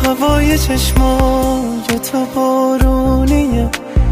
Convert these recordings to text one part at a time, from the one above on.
هوای چشمای تو بارونیه،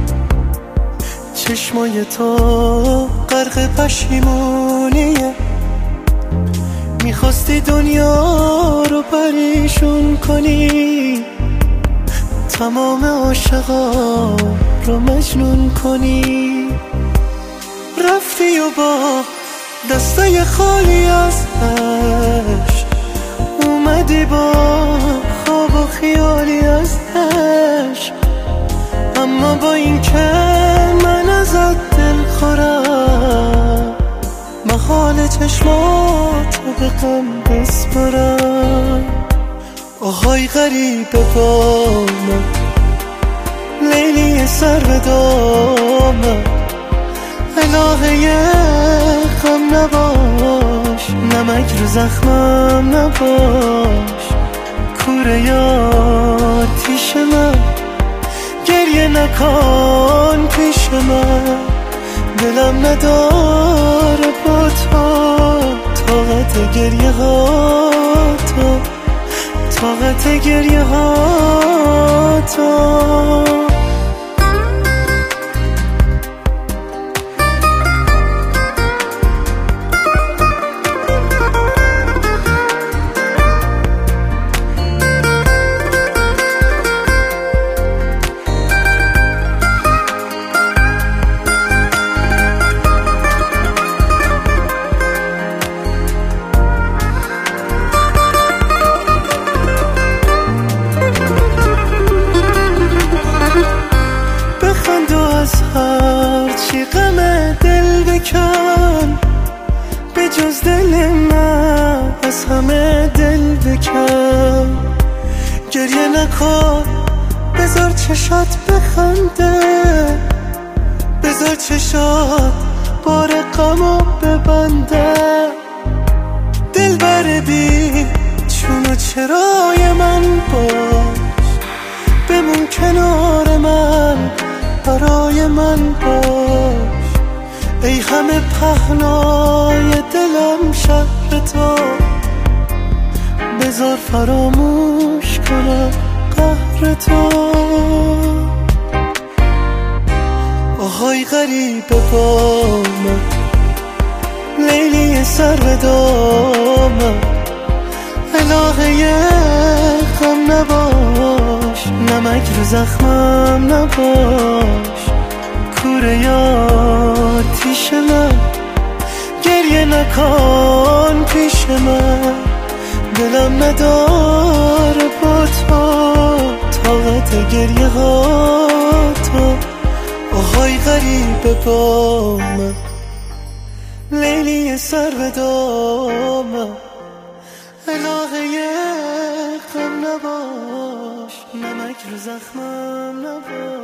چشمای تو غرق پشیمونیه. میخواستی دنیا رو پریشون کنی، تمام عاشقا رو مجنون کنی. رفتی و با دستای خالی از عشق اومدی، با خواب و خیالی از عشق. اما با این که من ازت دل خورم، محال چشماتو به غم بسپرم. آهای غریبه با من، لیلی سر به دامن، الهه غم نباش، نمک رو زخمم نباش. کوره آتیش من، گریه نکن پیش من، دلم نداره با تو طاقت گریه ها تو، طاقت گریه ها تو. هرچی غم دل بکن، به جز دل من از همه دل بکن. گریه نکن، بذار چشات بخنده، بذار چشات بار غمو ببنده. دل بر بی چون و چرای من باش، بمون کنار من، برای من باش. ای همه پهنای دلم شهر تو، بذار فراموش کنم قهر تو. آهای غریبه با من، لیلی سر به دامن، الهه غم نباش، نمک رو زخمم نباش. کوره آتیش من، گریه نکن پیش من، دلم نداره با تو طاقت گریه ها تو. آهای غریبه با من، لیلی سر به دامن، الهه غم نباش، نمک رو زخمم نباش.